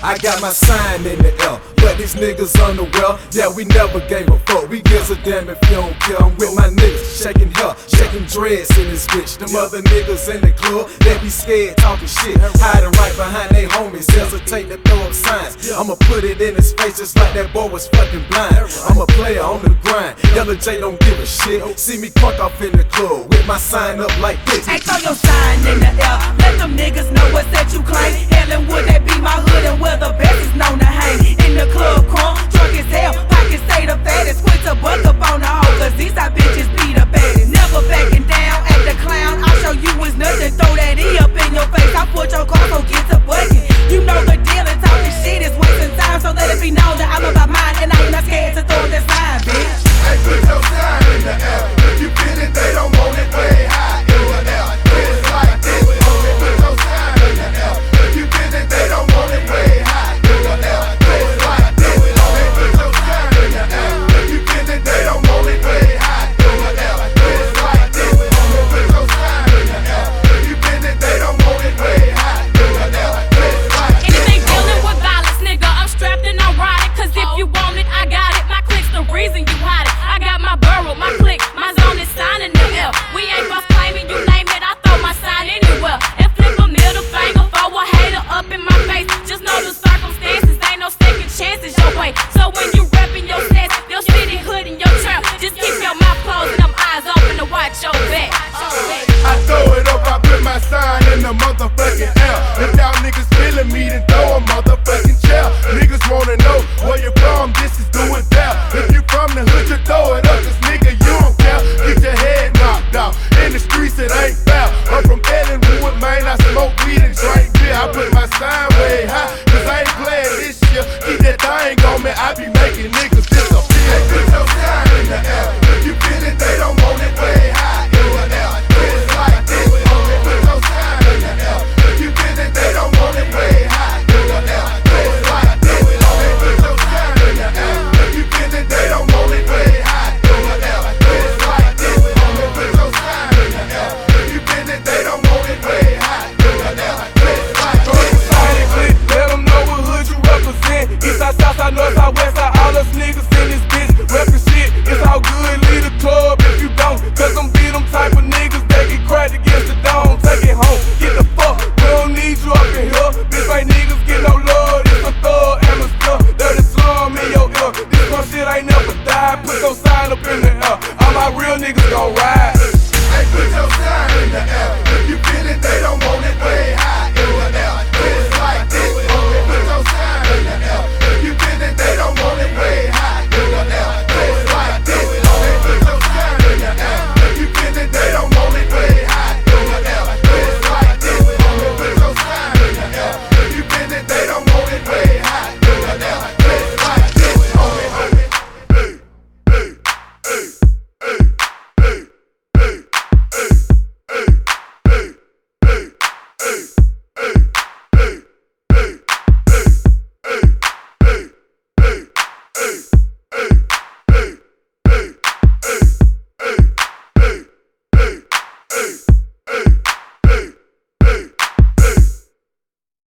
I got my sign in the air, but these niggas unaware. Yeah, we never gave a fuck. We gives a damn if you don't care. I'm with my niggas, shaking hair, shaking dreads in this bitch. Them other niggas in the club, they be scared, talking shit, hiding right behind they homies, hesitate to throw up signs. I'ma put it in his face just like that boy was fucking blind. I'm a player on the grind, Yellow J don't give a shit. See me crunk off in the club with my sign up like this. Hey, throw your sign in the air, let them niggas know what's that you claim. Helen Wood, that be my hood and where the best is known to hang. In the club, crunk, drunk as hell, pockets stay the fattest. Quit to buck up on the hoe, cause these side bitches be the baddest. Never backing down at the clown, I'll show you it's nothing. Throw that E up in your face, I put your car, so get to bucket. You know the deal and talking shit is wasting time, so let it be known that I'm about mine and I'm not scared to throw that sign, bitch. Hey, put your sign in the air. If you feel it, they don't want it way high in the air. It's like this. Okay, put your sign in the air. If you feel it, they don't want it way high in the air. It's like this. Okay, put your sign in the air. If you feel it, they don't want it way high in the air. It's like this. Okay, put your sign in the air. If you feel it, they don't want it way high in the air. It's like this. Anything dealing with violence, nigga, I'm strapped and I'm riding. Cause if you want it, I got it. My click's the reason you hide it. I got my burrow, my click, my zone is sign in the L. We ain't boss claiming, you name it, I throw my sign anywhere. And flip a middle finger for a hater up in my face. Just know the circumstances, ain't no second chances your way. So when you reppin' your stats, your city hood and your trap, just keep your mouth closed and them eyes open to watch your back. I throw it up, I put my sign in the motherfucking air. If y'all niggas feeling me, then throw a motherfucking chair. Niggas wanna know where you from, this is do or die. If you from the hood, you throw it up, cause nigga, you don't care. Get your head knocked out, in the streets it ain't foul. I'm from Ellenwood, man, I smoke weed and drink beer. I put my sign